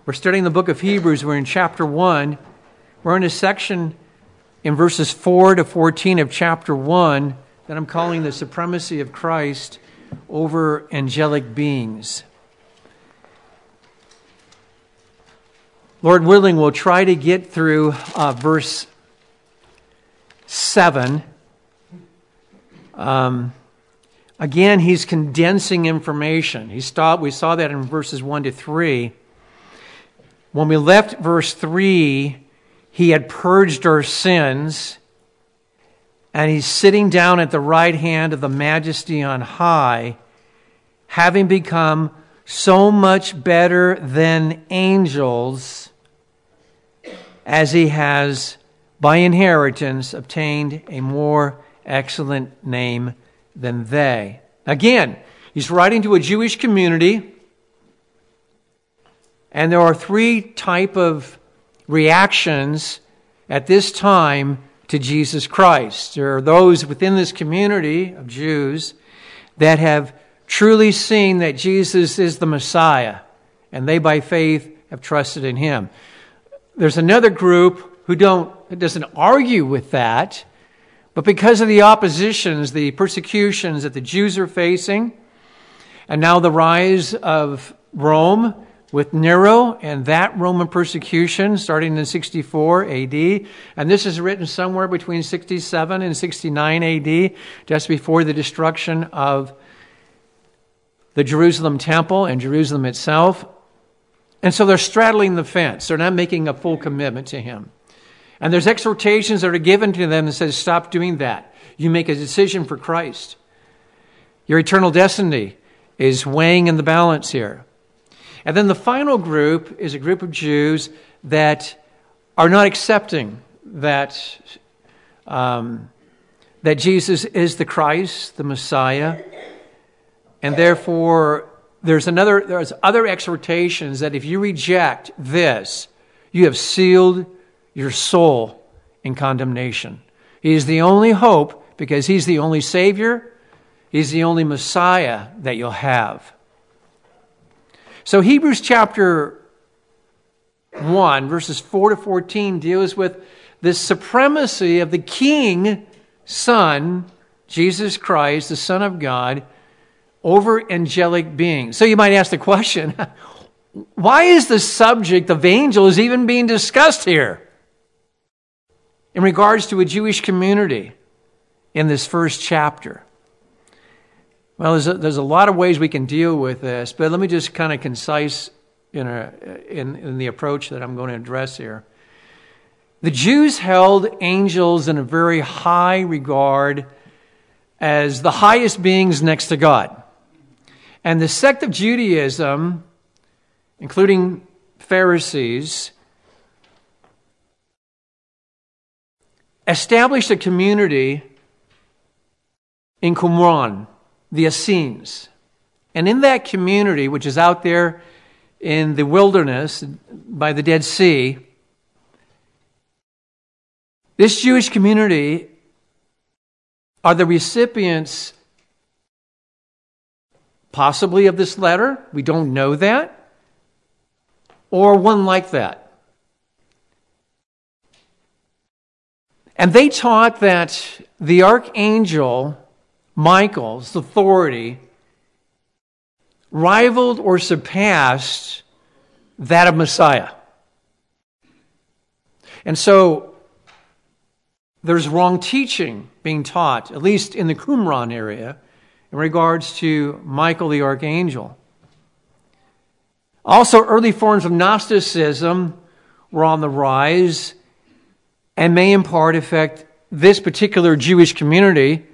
We're studying the book of Hebrews. We're in chapter 1. We're in a section in verses 4 to 14 of chapter 1 that I'm calling the supremacy of Christ over angelic beings. Lord willing, we'll try to get through verse 7. Again, he's condensing information. We saw that in verses 1 to 3. When we left verse 3, he had purged our sins, and he's sitting down at the right hand of the Majesty on high, having become so much better than angels, as he has, by inheritance, obtained a more excellent name than they. Again, he's writing to a Jewish community, and there are three type of reactions at this time to Jesus Christ. There are those within this community of Jews that have truly seen that Jesus is the Messiah, and they by faith have trusted in him. There's another group who doesn't argue with that, but because of the oppositions, the persecutions that the Jews are facing, and now the rise of Rome with Nero and that Roman persecution starting in 64 AD, and this is written somewhere between 67 and 69 AD, just before the destruction of the Jerusalem temple and Jerusalem itself. And so they're straddling the fence. They're not making a full commitment to him. And there's exhortations that are given to them that says, stop doing that. You make a decision for Christ. Your eternal destiny is weighing in the balance here. And then the final group is a group of Jews that are not accepting that Jesus is the Christ, the Messiah, and therefore there's other exhortations that if you reject this, you have sealed your soul in condemnation. He is the only hope because he's the only Savior. He's the only Messiah that you'll have. So Hebrews chapter 1, verses 4 to 14 deals with this supremacy of the King, Son, Jesus Christ, the Son of God, over angelic beings. So you might ask the question, why is the subject of angels even being discussed here in regards to a Jewish community in this first chapter? Well, there's a lot of ways we can deal with this, but let me just kind of concise in the approach that I'm going to address here. The Jews held angels in a very high regard as the highest beings next to God. And the sect of Judaism, including Pharisees, established a community in Qumran, the Essenes. And in that community, which is out there in the wilderness by the Dead Sea, this Jewish community are the recipients possibly of this letter. We don't know that. Or one like that. And they taught that the archangel Michael's authority rivaled or surpassed that of Messiah. And so there's wrong teaching being taught, at least in the Qumran area, in regards to Michael the archangel. Also, early forms of Gnosticism were on the rise and may in part affect this particular Jewish community.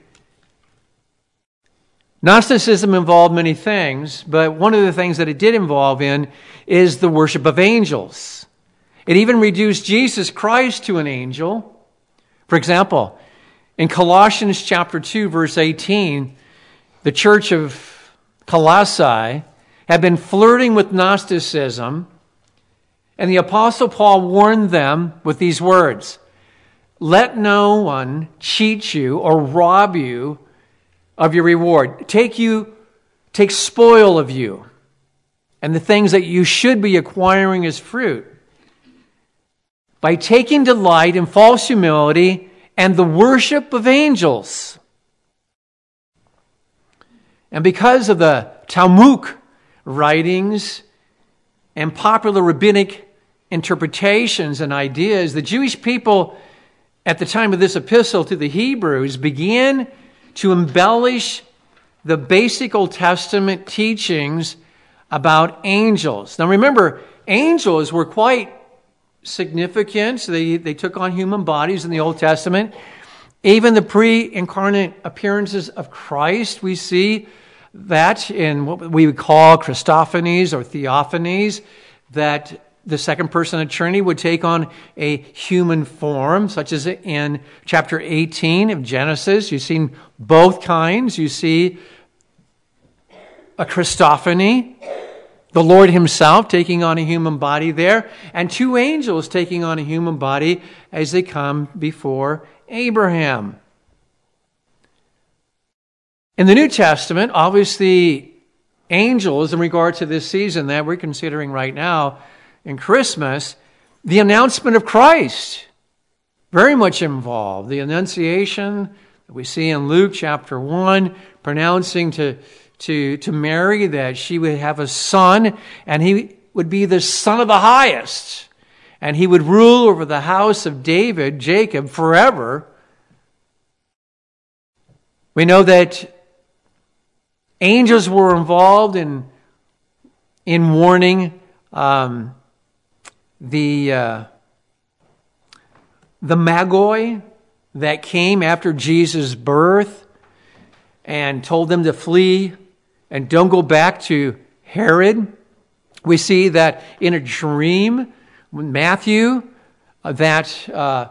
Gnosticism involved many things, but one of the things that it did involve in is the worship of angels. It even reduced Jesus Christ to an angel. For example, in Colossians chapter 2, verse 18, the church of Colossae had been flirting with Gnosticism, and the Apostle Paul warned them with these words, "Let no one cheat you or rob you of your reward. Take spoil of you and the things that you should be acquiring as fruit by taking delight in false humility and the worship of angels. And because of the Talmudic writings and popular rabbinic interpretations and ideas, the Jewish people at the time of this epistle to the Hebrews began to embellish the basic Old Testament teachings about angels. Now remember, angels were quite significant. They took on human bodies in the Old Testament. Even the pre-incarnate appearances of Christ, we see that in what we would call Christophanies or Theophanies, that the second person of the Trinity would take on a human form, such as in chapter 18 of Genesis. You've seen both kinds. You see a Christophany, the Lord himself taking on a human body there, and two angels taking on a human body as they come before Abraham. In the New Testament, obviously, angels, in regard to this season that we're considering right now, in Christmas, the announcement of Christ, very much involved. The Annunciation that we see in Luke chapter 1, pronouncing to Mary that she would have a son, and he would be the Son of the Highest, and he would rule over the house of David, Jacob, forever. We know that angels were involved in warning the Magi that came after Jesus' birth and told them to flee and don't go back to Herod. We see that in a dream, Matthew, that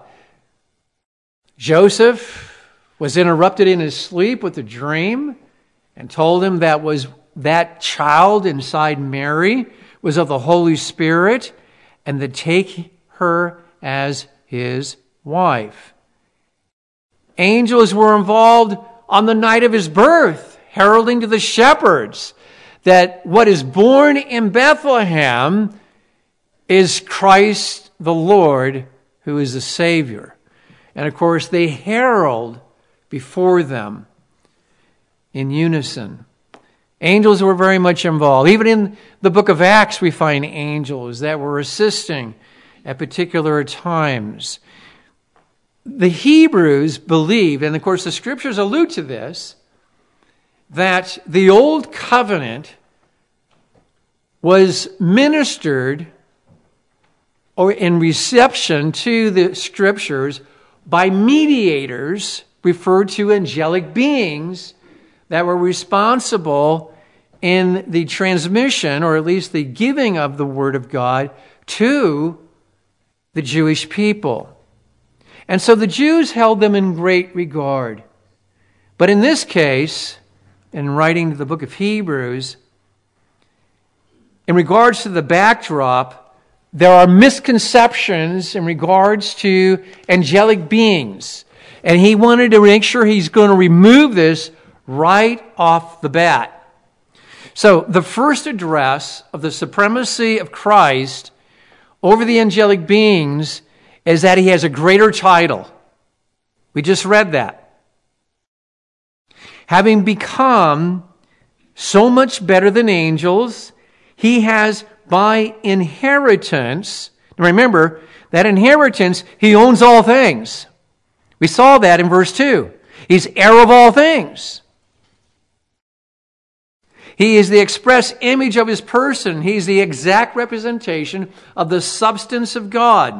Joseph was interrupted in his sleep with a dream and told him that child inside Mary was of the Holy Spirit, and to take her as his wife. Angels were involved on the night of his birth, heralding to the shepherds that what is born in Bethlehem is Christ the Lord, who is the Savior. And of course, they herald before them in unison. Angels were very much involved. Even in the book of Acts, we find angels that were assisting at particular times. The Hebrews believed, and of course the scriptures allude to this, that the old covenant was ministered or in reception to the scriptures by mediators referred to angelic beings that were responsible in the transmission, or at least the giving of the Word of God to the Jewish people. And so the Jews held them in great regard. But in this case, in writing the book of Hebrews, in regards to the backdrop, there are misconceptions in regards to angelic beings. And he wanted to make sure he's going to remove this right off the bat. So the first address of the supremacy of Christ over the angelic beings is that he has a greater title. We just read that. Having become so much better than angels, he has by inheritance, remember, that inheritance, he owns all things. We saw that in verse 2. He's heir of all things. He is the express image of his person. He's the exact representation of the substance of God.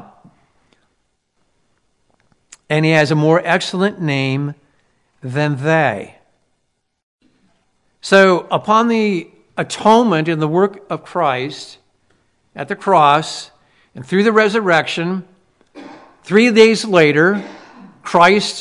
And he has a more excellent name than they. So, upon the atonement in the work of Christ at the cross and through the resurrection, 3 days later, Christ,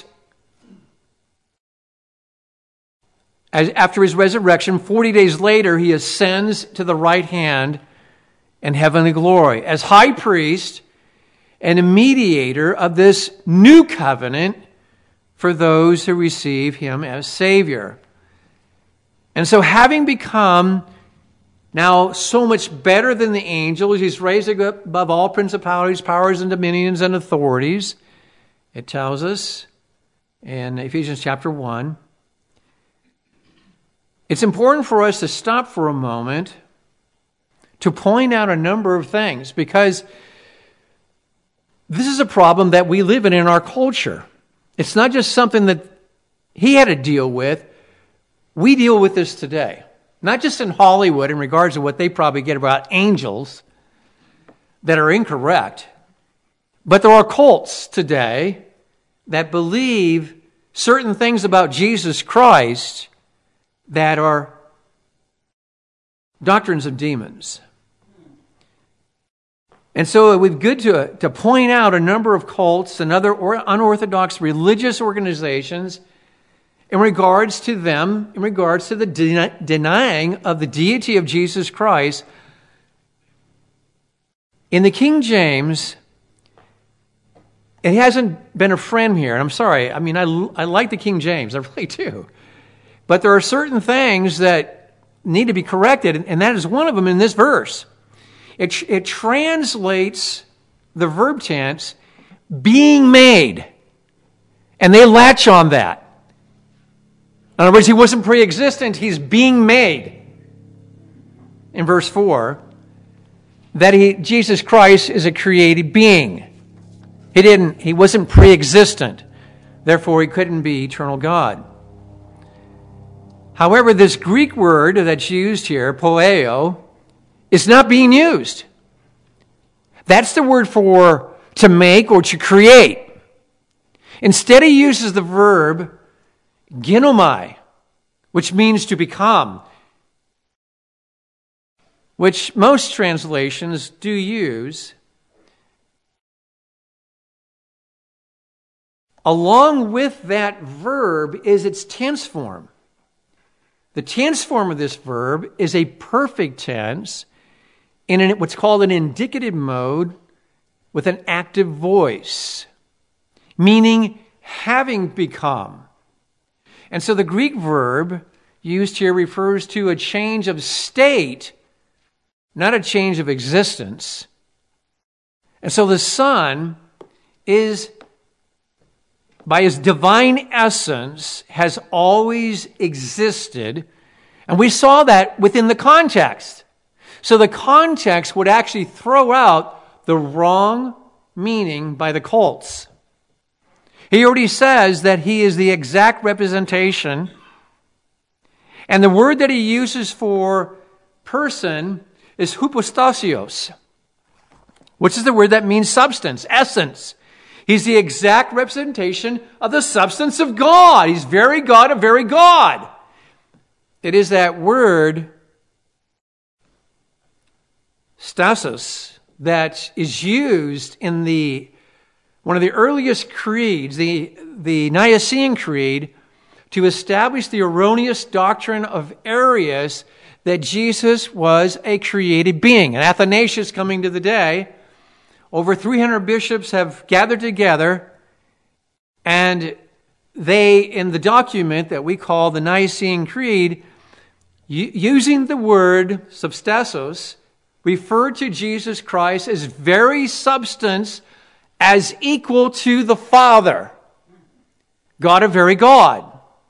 after his resurrection, 40 days later, he ascends to the right hand in heavenly glory as high priest and a mediator of this new covenant for those who receive him as Savior. And so having become Now, so much better than the angels, he's raised above all principalities, powers, and dominions and authorities. It tells us in Ephesians chapter 1. It's important for us to stop for a moment to point out a number of things, because this is a problem that we live in our culture. It's not just something that he had to deal with. We deal with this today. Not just in Hollywood in regards to what they probably get about angels that are incorrect, but there are cults today that believe certain things about Jesus Christ that are doctrines of demons. And so it would be good to point out a number of cults and other unorthodox religious organizations in regards to the denying of the deity of Jesus Christ. In the King James, it hasn't been a friend here, and I'm sorry. I mean, I like the King James, I really do. But there are certain things that need to be corrected, and that is one of them in this verse. It translates the verb tense, being made, and they latch on that. In other words, he wasn't pre-existent, he's being made. In verse 4, that Jesus Christ is a created being. He wasn't pre-existent, therefore he couldn't be eternal God. However, this Greek word that's used here, poieo, is not being used. That's the word for to make or to create. Instead, he uses the verb ginomai, which means to become, which most translations do use. Along with that verb is its tense form. The tense form of this verb is a perfect tense in what's called an indicative mode with an active voice, meaning having become. And so the Greek verb used here refers to a change of state, not a change of existence. And so the Son is, by his divine essence, has always existed. And we saw that within the context. So the context would actually throw out the wrong meaning by the cults. He already says that he is the exact representation. And the word that he uses for person is hypostasios, which is the word that means substance, essence. He's the exact representation of the substance of God. He's very God of very God. It is that word, stasis, that is used in one of the earliest creeds, the Nicene Creed, to establish the erroneous doctrine of Arius that Jesus was a created being. And Athanasius, coming to the day, over 300 bishops have gathered together, and they, in the document that we call the Nicene Creed, using the word substasos, referred to Jesus Christ as very substance, as equal to the Father, God of very God,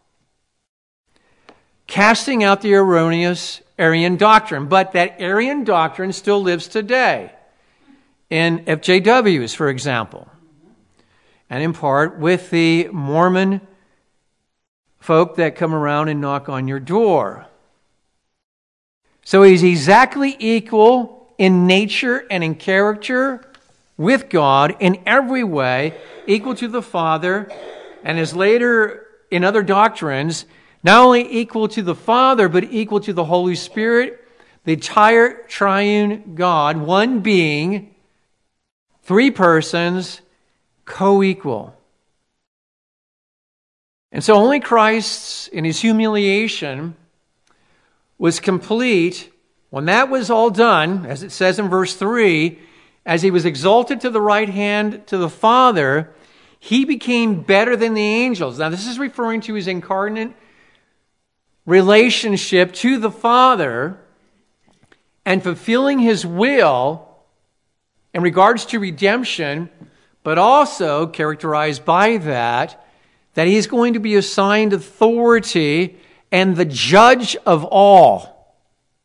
casting out the erroneous Arian doctrine. But that Arian doctrine still lives today in FJWs, for example, and in part with the Mormon folk that come around and knock on your door. So he's exactly equal in nature and in character with God in every way, equal to the Father, and is later in other doctrines, not only equal to the Father, but equal to the Holy Spirit, the entire triune God, one being, three persons, co-equal. And so only Christ, in his humiliation, was complete. When that was all done, as it says in verse 3, as he was exalted to the right hand to the Father, he became better than the angels. Now, this is referring to his incarnate relationship to the Father. and fulfilling his will in regards to redemption, but also characterized by that he's going to be assigned authority and the judge of all.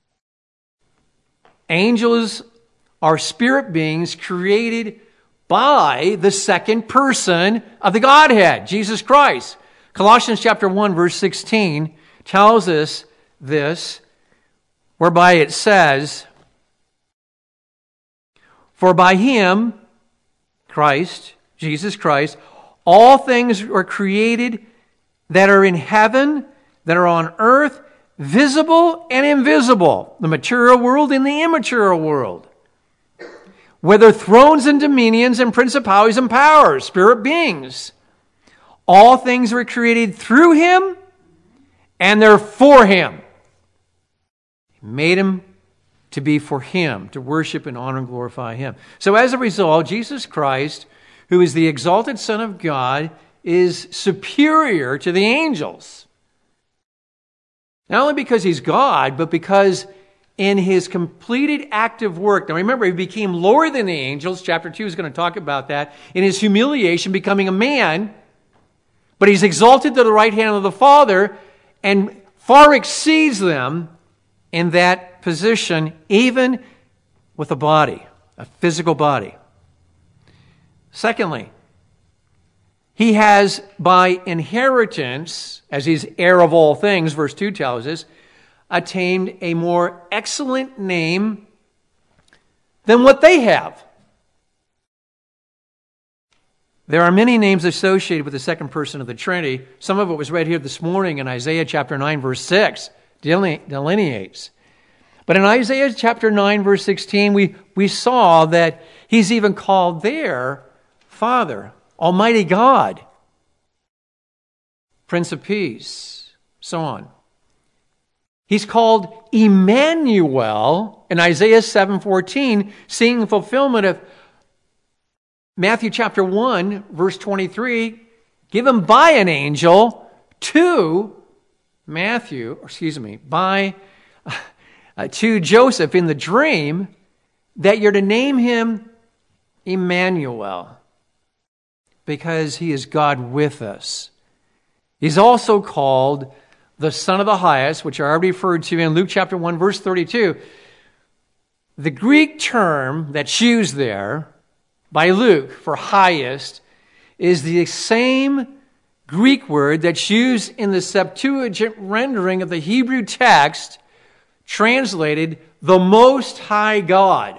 Angels are spirit beings created by the second person of the Godhead, Jesus Christ. Colossians chapter 1, verse 16 tells us this, whereby it says, "For by him," Christ, Jesus Christ, "all things were created that are in heaven, that are on earth, visible and invisible," the material world and the immaterial world. "Whether thrones and dominions and principalities and powers," spirit beings. "All things were created through him, and they're for him." He made him to be for him, to worship and honor and glorify him. So as a result, Jesus Christ, who is the exalted Son of God, is superior to the angels. Not only because he's God, but because in his completed active work, now remember, he became lower than the angels. Chapter 2 is going to talk about that. In his humiliation, becoming a man, but he's exalted to the right hand of the Father and far exceeds them in that position, even with a body, a physical body. Secondly, he has, by inheritance, as he's heir of all things, verse 2 tells us, attained a more excellent name than what they have. There are many names associated with the second person of the Trinity. Some of it was read here this morning in Isaiah chapter 9, verse 6, delineates. But in Isaiah chapter 9, verse 16, we saw that he's even called there Father, Almighty God, Prince of Peace, so on. He's called Emmanuel in Isaiah 7:14, seeing the fulfillment of Matthew chapter 1, verse 23, given by an angel to to Joseph in the dream, that you're to name him Emmanuel, because he is God with us. He's also called the Son of the Highest, which I already referred to in Luke chapter 1, verse 32. The Greek term that's used there by Luke for highest is the same Greek word that's used in the Septuagint rendering of the Hebrew text, translated the Most High God.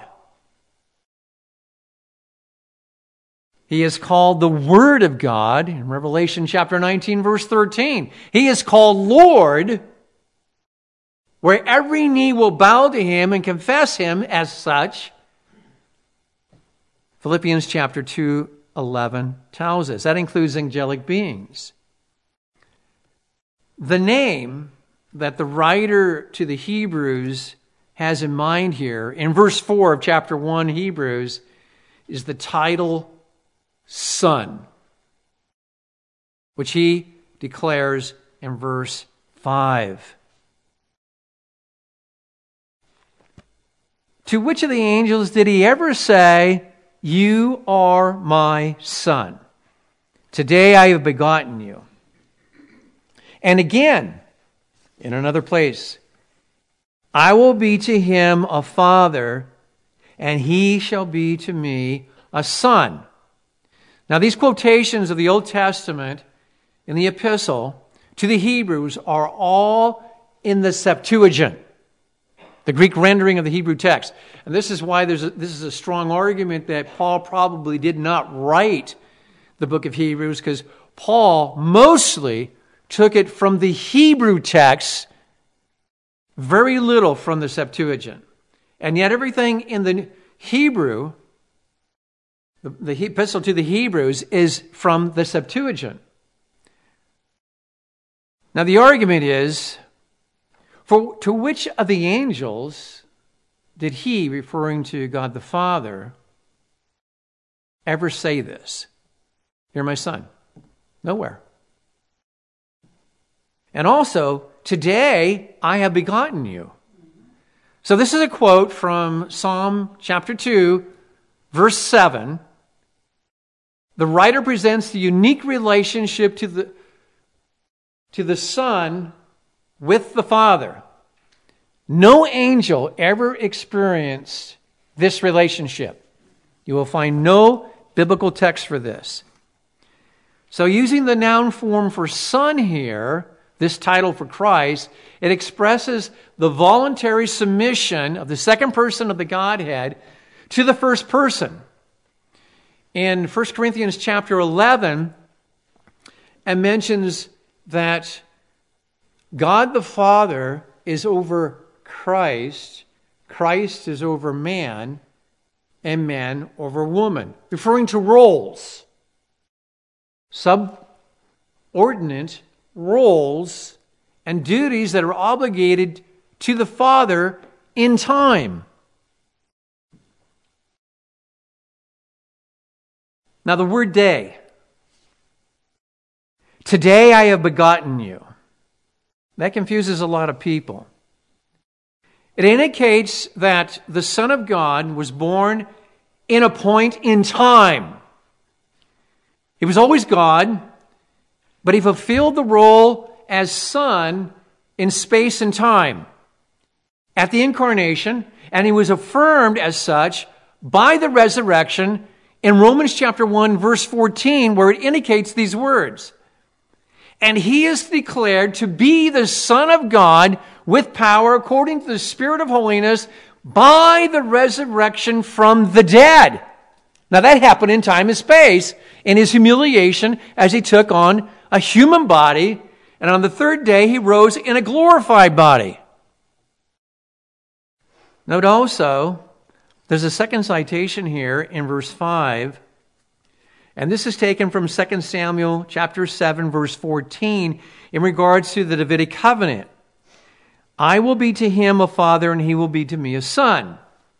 He is called the Word of God in Revelation chapter 19, verse 13. He is called Lord, where every knee will bow to him and confess him as such. Philippians chapter 2:11 tells us. That includes angelic beings. The name that the writer to the Hebrews has in mind here, in verse 4 of chapter 1 Hebrews, is the title Son, which he declares in verse 5. To which of the angels did he ever say, "You are my son. Today I have begotten you"? And again, in another place, "I will be to him a father, and he shall be to me a son." Now, these quotations of the Old Testament in the epistle to the Hebrews are all in the Septuagint, the Greek rendering of the Hebrew text. And this is why this is a strong argument that Paul probably did not write the book of Hebrews, because Paul mostly took it from the Hebrew text, very little from the Septuagint. And yet everything in the Hebrew, the epistle to the Hebrews, is from the Septuagint. Now the argument is, to which of the angels did he, referring to God the Father, ever say this? "You're my son"? Nowhere. And also, "Today I have begotten you." So this is a quote from Psalm chapter 2, verse 7. The writer presents the unique relationship to the Son with the Father. No angel ever experienced this relationship. You will find no biblical text for this. So using the noun form for Son here, this title for Christ, it expresses the voluntary submission of the second person of the Godhead to the first person. In 1 Corinthians chapter 11, it mentions that God the Father is over Christ, Christ is over man, and man over woman, referring to roles. Subordinate roles and duties that are obligated to the Father in time. Now the word day. Today I have begotten you. That confuses a lot of people. It indicates that the Son of God was born in a point in time. He was always God, but he fulfilled the role as Son in space and time at the incarnation, and he was affirmed as such by the resurrection in Romans chapter 1, verse 14, where it indicates these words. And he is declared to be the Son of God with power according to the Spirit of holiness by the resurrection from the dead. Now that happened in time and space in his humiliation as he took on a human body, and on the third day he rose in a glorified body. Note also, there's a second citation here in verse 5, and this is taken from 2 Samuel chapter 7, verse 14, in regards to the Davidic covenant. I will be to him a father, and he will be to me a son.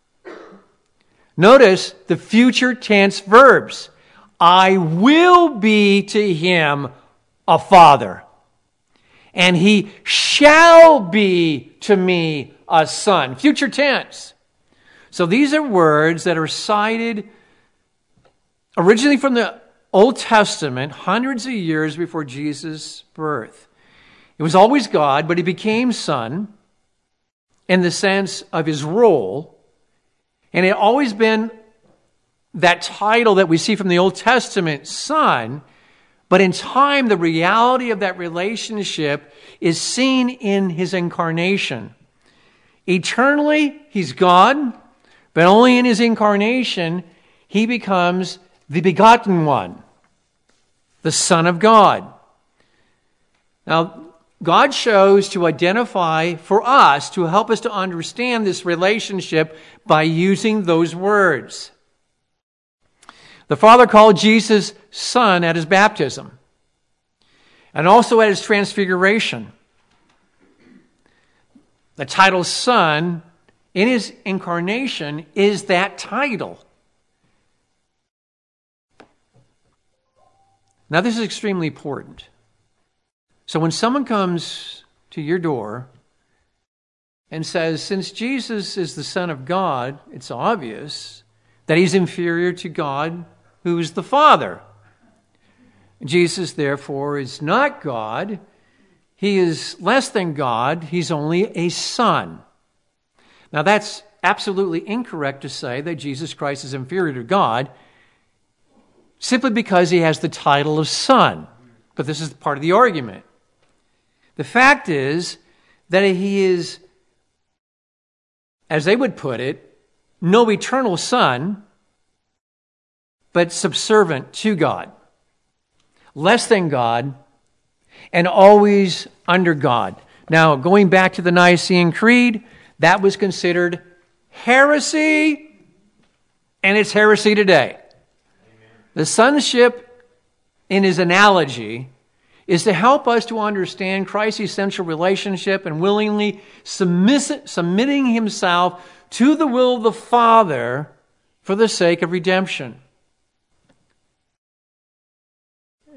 Notice the future tense verbs. I will be to him a father, and he shall be to me a son. Future tense. So these are words that are cited originally from the Old Testament, hundreds of years before Jesus' birth. It was always God, but he became Son in the sense of his role. And it had always been that title that we see from the Old Testament, Son. But in time, the reality of that relationship is seen in his incarnation. Eternally, he's God, but only in his incarnation, he becomes the begotten one, the Son of God. Now, God chose to identify for us, to help us to understand this relationship by using those words. The Father called Jesus Son at his baptism and also at his transfiguration. The title Son in his incarnation is that title. Now, this is extremely important. So when someone comes to your door and says, since Jesus is the Son of God, it's obvious that he's inferior to God, who is the Father. Jesus, therefore, is not God. He is less than God. He's only a son. Now, that's absolutely incorrect to say that Jesus Christ is inferior to God simply because he has the title of Son. But this is part of the argument. The fact is that he is, as they would put it, no eternal Son, but subservient to God, less than God, and always under God. Now, going back to the Nicene Creed, that was considered heresy, and it's heresy today. Amen. The sonship, in his analogy, is to help us to understand Christ's essential relationship and willingly submitting himself to the will of the Father for the sake of redemption.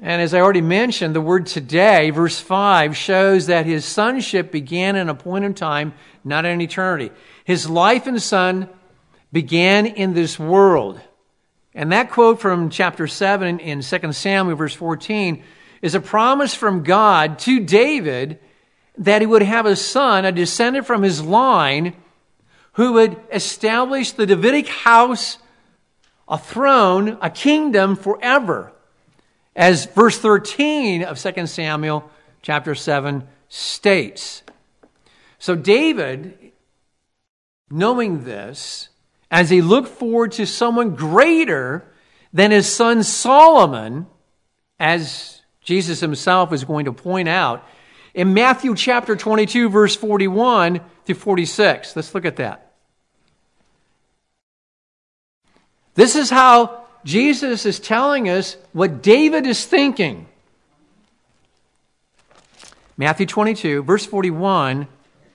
And as I already mentioned, the word today, verse 5, shows that his sonship began in a point in time, not in eternity. His life and son began in this world. And that quote from chapter 7 in 2 Samuel, verse 14, is a promise from God to David that he would have a son, a descendant from his line, who would establish the Davidic house, a throne, a kingdom forever. As verse 13 of 2 Samuel chapter 7 states. So David, knowing this, as he looked forward to someone greater than his son Solomon, as Jesus himself is going to point out, in Matthew chapter 22, verse 41 to 46. Let's look at that. This is how Jesus is telling us what David is thinking. Matthew 22, verse 41.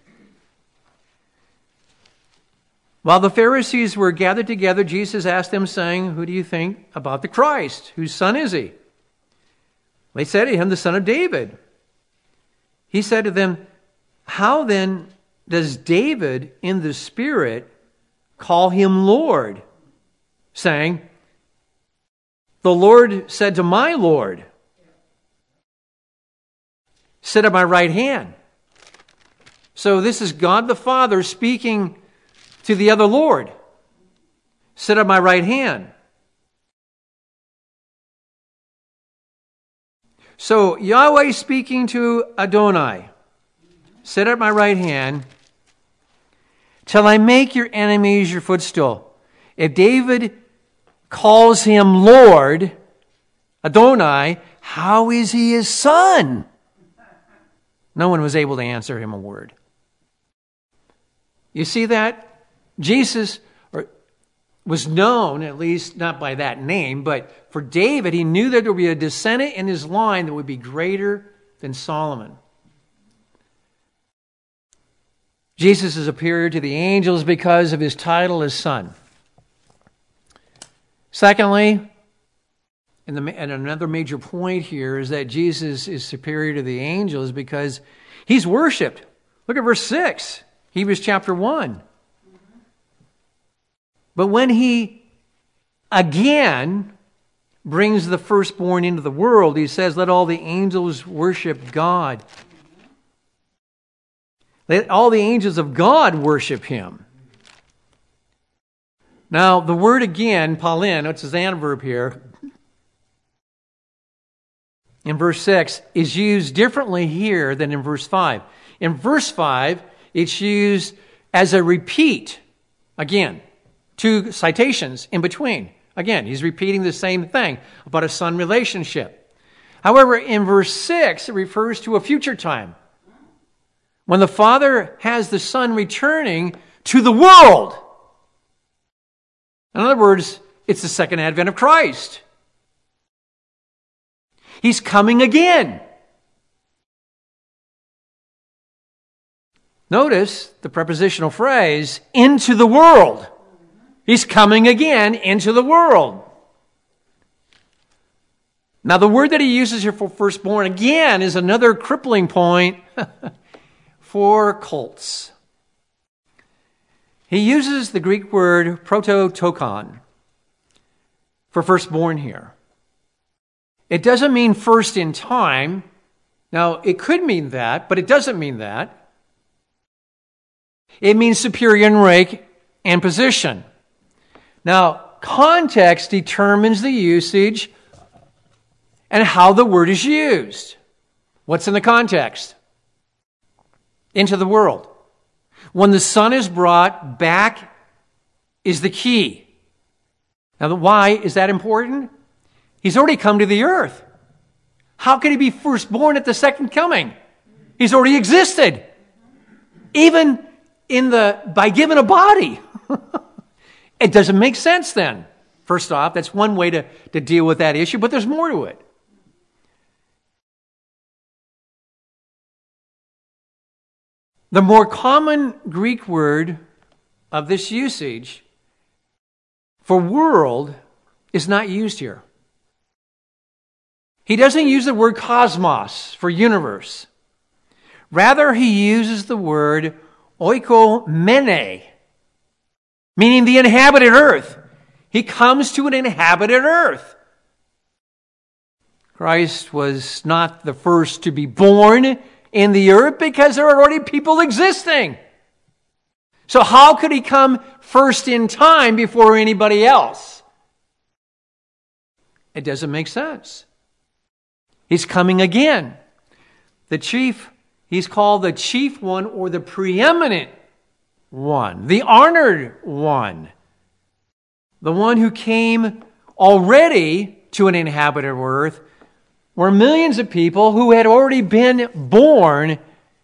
While the Pharisees were gathered together, Jesus asked them, saying, "Who do you think about the Christ? Whose son is he?" They said to him, "The son of David." He said to them, "How then does David in the Spirit call him Lord, saying, 'The Lord said to my Lord, sit at my right hand'?" So this is God the Father speaking to the other Lord. "Sit at my right hand." So Yahweh speaking to Adonai, "Sit at my right hand till I make your enemies your footstool." If David calls him Lord, Adonai, how is he his son? No one was able to answer him a word. You see that? Jesus was known, at least not by that name, but for David, he knew that there would be a descendant in his line that would be greater than Solomon. Jesus is superior to the angels because of his title as son. Secondly, and another major point here is that Jesus is superior to the angels because he's worshipped. Look at verse 6, Hebrews chapter 1. But when he again brings the firstborn into the world, he says, "Let all the angels worship God." Let all the angels of God worship him. Now, the word again, palin, it's his adverb here, in verse 6, is used differently here than in verse 5. In verse 5, it's used as a repeat. Again, two citations in between. Again, he's repeating the same thing about a son relationship. However, in verse 6, it refers to a future time when the Father has the Son returning to the world. In other words, it's the second advent of Christ. He's coming again. Notice the prepositional phrase, into the world. He's coming again into the world. Now, the word that he uses here for firstborn, again, is another crippling point for cults. He uses the Greek word prototokon for firstborn here. It doesn't mean first in time. Now, it could mean that, but it doesn't mean that. It means superior in rank and position. Now, context determines the usage and how the word is used. What's in the context? Into the world. When the Son is brought back is the key. Now, why is that important? He's already come to the earth. How can he be firstborn at the second coming? He's already existed. Even by giving a body. It doesn't make sense then. First off, that's one way to deal with that issue, but there's more to it. The more common Greek word of this usage for world is not used here. He doesn't use the word cosmos for universe. Rather, he uses the word oikomene, meaning the inhabited earth. He comes to an inhabited earth. Christ was not the first to be born in the earth because there are already people existing. So how could he come first in time before anybody else? It doesn't make sense. He's coming again. He's called the chief one, or the preeminent one, the honored one. The one who came already to an inhabited earth were millions of people who had already been born.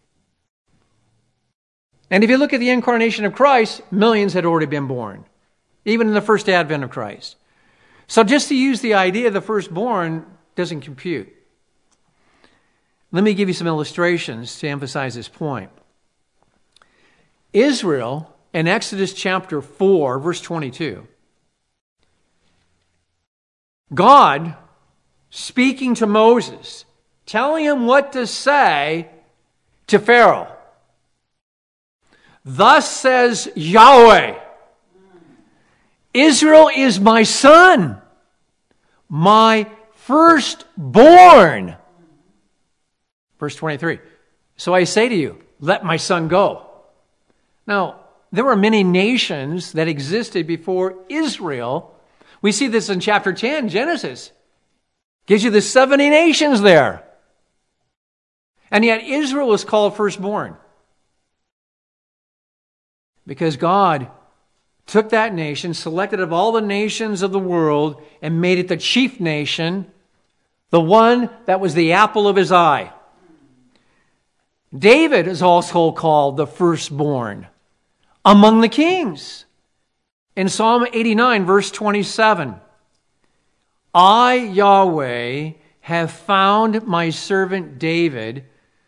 And if you look at the incarnation of Christ, millions had already been born, even in the first advent of Christ. So just to use the idea of the firstborn doesn't compute. Let me give you some illustrations to emphasize this point. Israel, in Exodus chapter 4, verse 22, God speaking to Moses, telling him what to say to Pharaoh. Thus says Yahweh, Israel is my son, my firstborn. Verse 23, so I say to you, let my son go. Now, there were many nations that existed before Israel. We see this in chapter 10, Genesis. Gives you the 70 nations there. And yet Israel was called firstborn. Because God took that nation, selected of all the nations of the world, and made it the chief nation, the one that was the apple of his eye. David is also called the firstborn among the kings. In Psalm 89, verse 27, I, Yahweh, have found my servant David.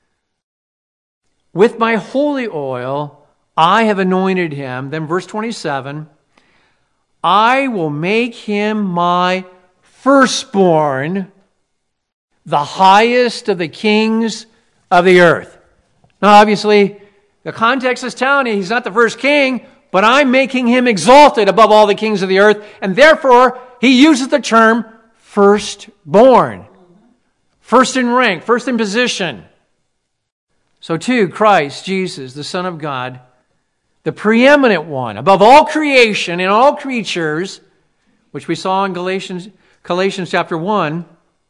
With my holy oil, I have anointed him. Then verse 27, I will make him my firstborn, the highest of the kings of the earth. Now, obviously, the context is telling you he's not the first king, but I'm making him exalted above all the kings of the earth, and therefore he uses the term firstborn. First in rank, first in position. So too, Christ, Jesus, the Son of God, the preeminent one, above all creation and all creatures, which we saw in Galatians chapter 1.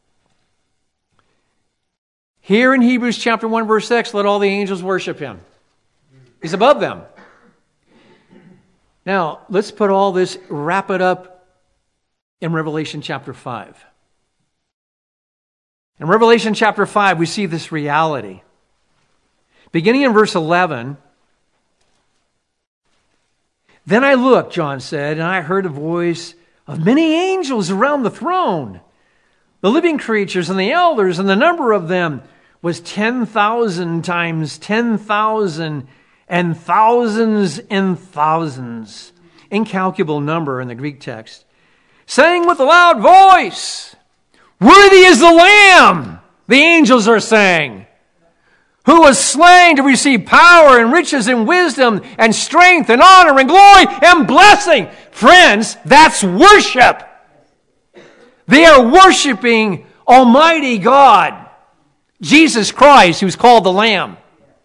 Here in Hebrews chapter 1, verse 6, let all the angels worship him. He's above them. Now, let's wrap it up in Revelation chapter 5. In Revelation chapter 5, we see this reality. Beginning in verse 11, then I looked, John said, and I heard a voice of many angels around the throne, the living creatures and the elders, and the number of them was 10,000 times 10,000 and thousands and thousands. Incalculable number in the Greek text. Saying with a loud voice, worthy is the Lamb, the angels are saying, who was slain to receive power and riches and wisdom and strength and honor and glory and blessing. Friends, that's worship. They are worshiping Almighty God, Jesus Christ, who's called the Lamb.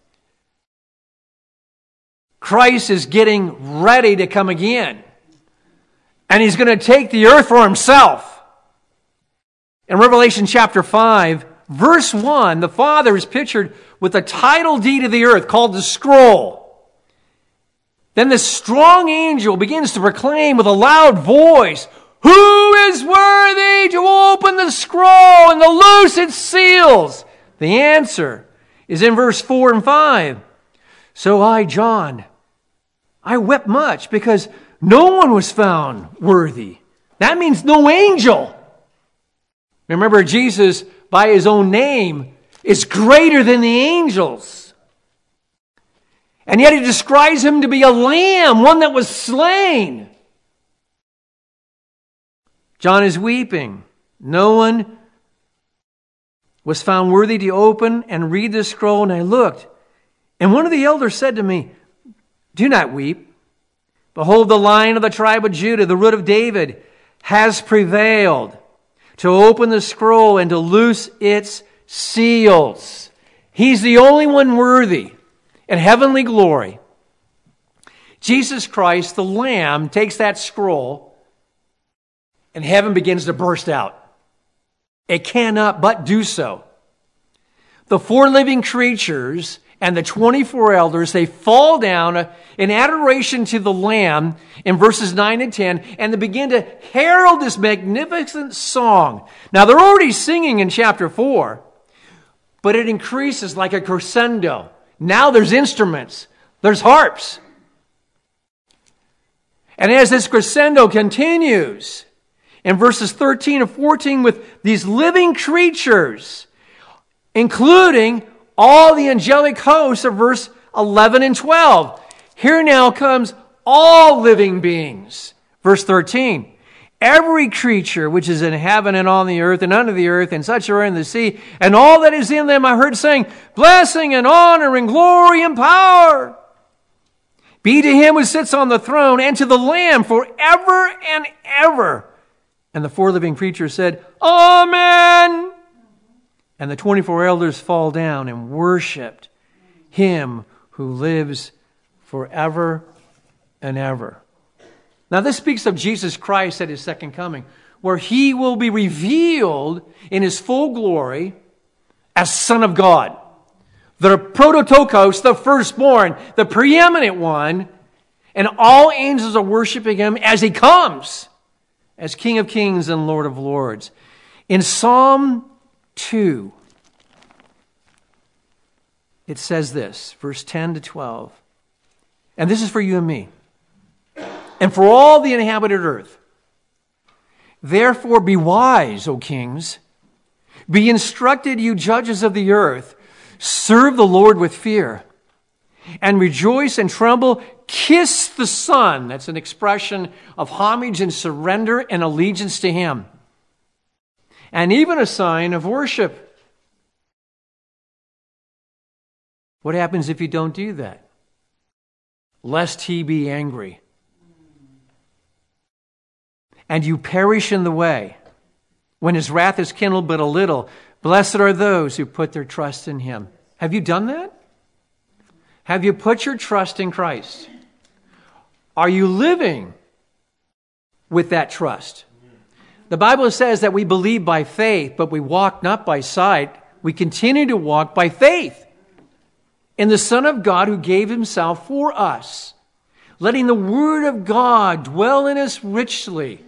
Christ is getting ready to come again. And he's going to take the earth for himself. In Revelation chapter 5, verse 1, the Father is pictured with the title deed of the earth called the scroll. Then the strong angel begins to proclaim with a loud voice, who is worthy to open the scroll and to loose its seals? The answer is in verse 4 and 5. So I, John, I wept much because no one was found worthy. That means no angel. Remember, Jesus, by his own name, is greater than the angels. And yet he describes him to be a lamb, one that was slain. John is weeping. No one was found worthy to open and read the scroll, and I looked. And one of the elders said to me, "Do not weep. Behold, the Lion of the tribe of Judah, the Root of David, has prevailed to open the scroll and to loose its seals." He's the only one worthy in heavenly glory. Jesus Christ, the Lamb, takes that scroll and heaven begins to burst out. It cannot but do so. The 4 living creatures and the 24 elders, they fall down in adoration to the Lamb in verses 9 and 10, and they begin to herald this magnificent song. Now, they're already singing in chapter 4, but it increases like a crescendo. Now there's instruments, there's harps. And as this crescendo continues, in verses 13 and 14, with these living creatures, including all the angelic hosts of verse 11 and 12. Here now comes all living beings. Verse 13. Every creature which is in heaven and on the earth and under the earth and such are in the sea, and all that is in them, I heard saying, blessing and honor and glory and power be to him who sits on the throne and to the Lamb forever and ever. And the 4 living creatures said, Amen. And the 24 elders fall down and worshiped him who lives forever and ever. Now this speaks of Jesus Christ at his second coming, where he will be revealed in his full glory as Son of God. The prototokos, the firstborn, the preeminent one, and all angels are worshiping him as he comes as King of Kings and Lord of Lords. In Psalm 2, it says this, verse 10 to 12. And this is for you and me, and for all the inhabited earth. Therefore be wise, O kings. Be instructed, you judges of the earth. Serve the Lord with fear, and rejoice and tremble. Kiss the Son. That's an expression of homage and surrender and allegiance to him. And even a sign of worship. What happens if you don't do that? Lest he be angry, and you perish in the way, when his wrath is kindled but a little. Blessed are those who put their trust in him. Have you done that? Have you put your trust in Christ? Are you living with that trust? The Bible says that we believe by faith, but we walk not by sight. We continue to walk by faith in the Son of God who gave himself for us, letting the Word of God dwell in us richly.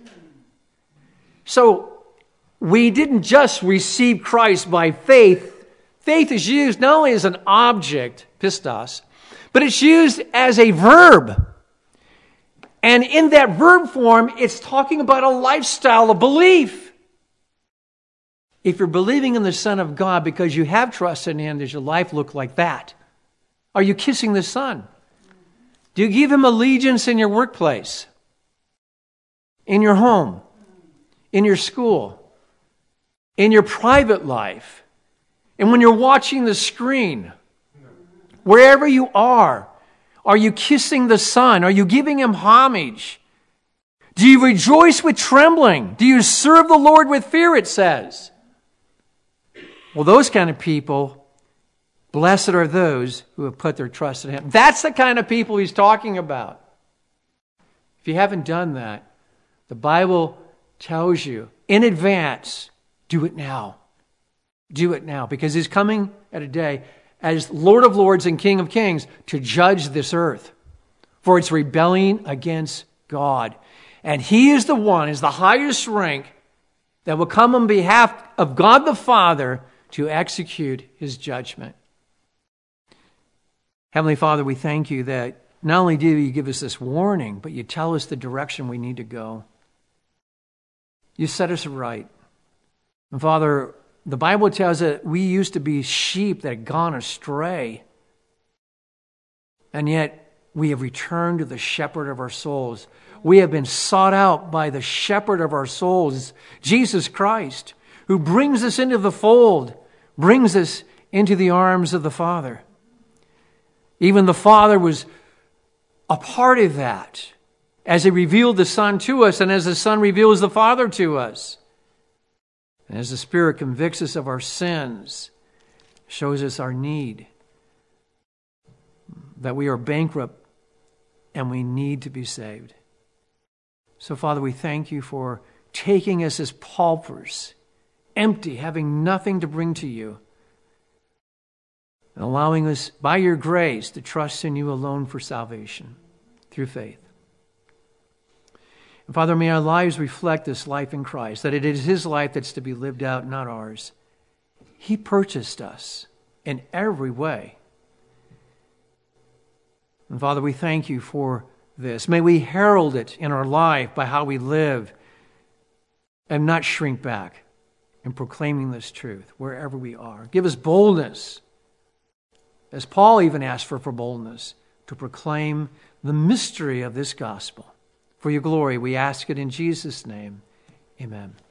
So we didn't just receive Christ by faith. Faith is used not only as an object, pistos, but it's used as a verb. And in that verb form, it's talking about a lifestyle of belief. If you're believing in the Son of God because you have trust in him, does your life look like that? Are you kissing the Son? Do you give him allegiance in your workplace, in your home, in your school, in your private life, and when you're watching the screen, wherever you are you kissing the Son? Are you giving him homage? Do you rejoice with trembling? Do you serve the Lord with fear, it says? Well, those kind of people, blessed are those who have put their trust in him. That's the kind of people he's talking about. If you haven't done that, the Bible tells you in advance, do it now. Do it now, because he's coming at a day as Lord of Lords and King of Kings to judge this earth for its rebellion against God. And he is the one, is the highest rank that will come on behalf of God the Father to execute his judgment. Heavenly Father, we thank you that not only do you give us this warning, but you tell us the direction we need to go. You set us right. And Father, the Bible tells us that we used to be sheep that had gone astray. And yet we have returned to the shepherd of our souls. We have been sought out by the shepherd of our souls, Jesus Christ, who brings us into the fold, brings us into the arms of the Father. Even the Father was a part of that as He revealed the Son to us and as the Son reveals the Father to us. And as the Spirit convicts us of our sins, shows us our need, that we are bankrupt and we need to be saved. So, Father, we thank You for taking us as paupers, empty, having nothing to bring to You, and allowing us, by Your grace, to trust in You alone for salvation through faith. And Father, may our lives reflect this life in Christ, that it is His life that's to be lived out, not ours. He purchased us in every way. And Father, we thank You for this. May we herald it in our life by how we live and not shrink back in proclaiming this truth wherever we are. Give us boldness, as Paul even asked for boldness, to proclaim the mystery of this gospel. For Your glory, we ask it in Jesus' name. Amen.